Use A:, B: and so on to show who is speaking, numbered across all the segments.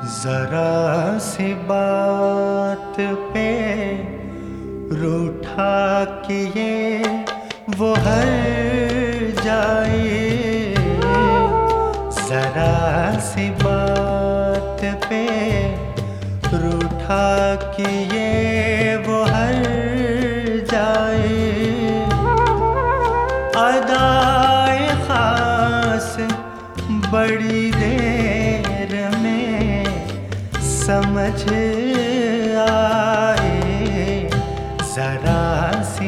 A: जरा सी बात पे रूठा कि ये वो हर जाए। जरा सी बात पे रूठा कि ये वो हर जाए। अदाए खास बड़ी देर में समझ आए। जरा सी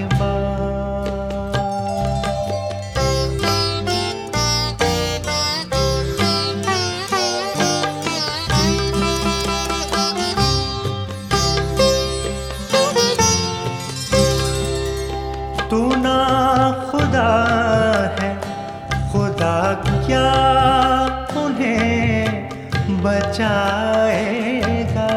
A: तू ना खुदा है, खुदा क्या उन्हें बचाएगा।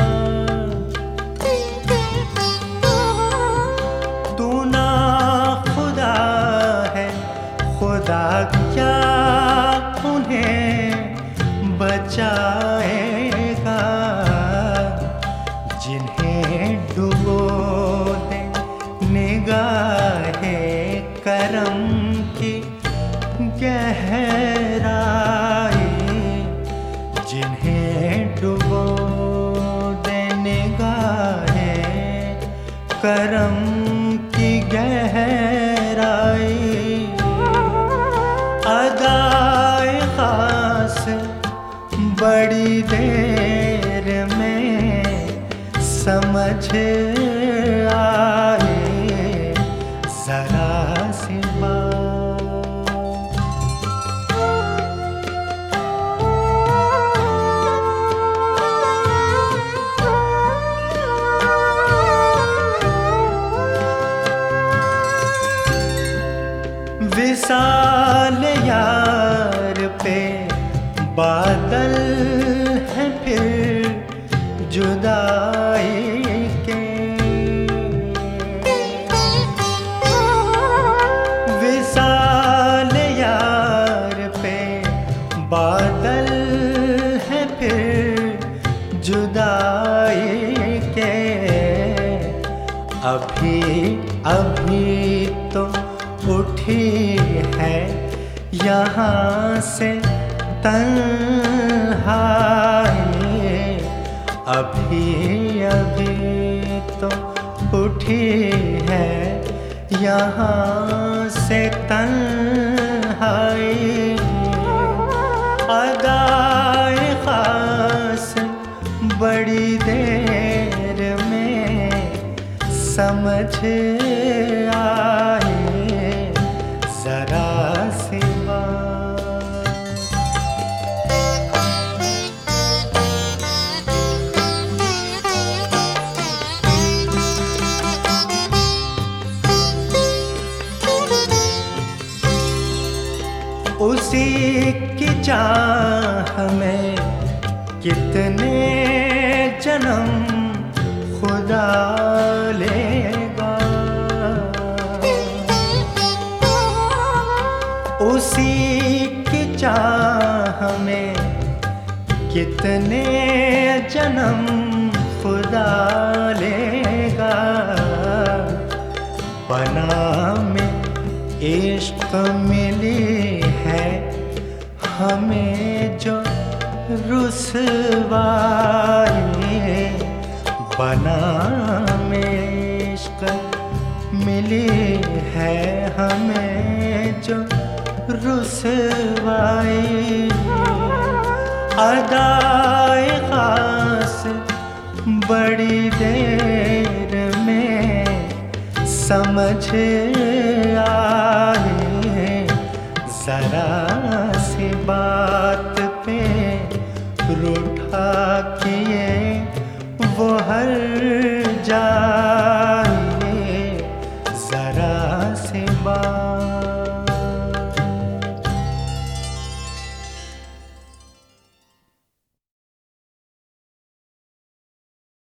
A: तू ना खुदा है, खुदा क्या उन्हें बचाएगा। जिन्हें डुबो दे निगाहे करम की गहराई। जिन्हें डुबो दे निगाहे करम की गहराई। अदाए खास बड़ी देर में समझ आए। जरा सी विसाल यार पे बादल हैं फिर जुदाई के। विसाल यार पे बादल हैं फिर जुदाई के। अभी अभी तो उठी है यहाँ से तन्हाई। अभी अभी तो उठी है यहाँ से तन्हाई। अदाए खास बड़ी देर में समझ आए। जरा सी उसी की चाह में कितने जन्म खुदा लेगा। उसी की चाह में कितने जन्म खुदा लेगा। बना में इश्क मिली है हमें जो रुसवाई। बना में इश्क मिली है हमें जो रुसवाई। अदाए खास बड़ी देर में समझ आए। जरा सी बात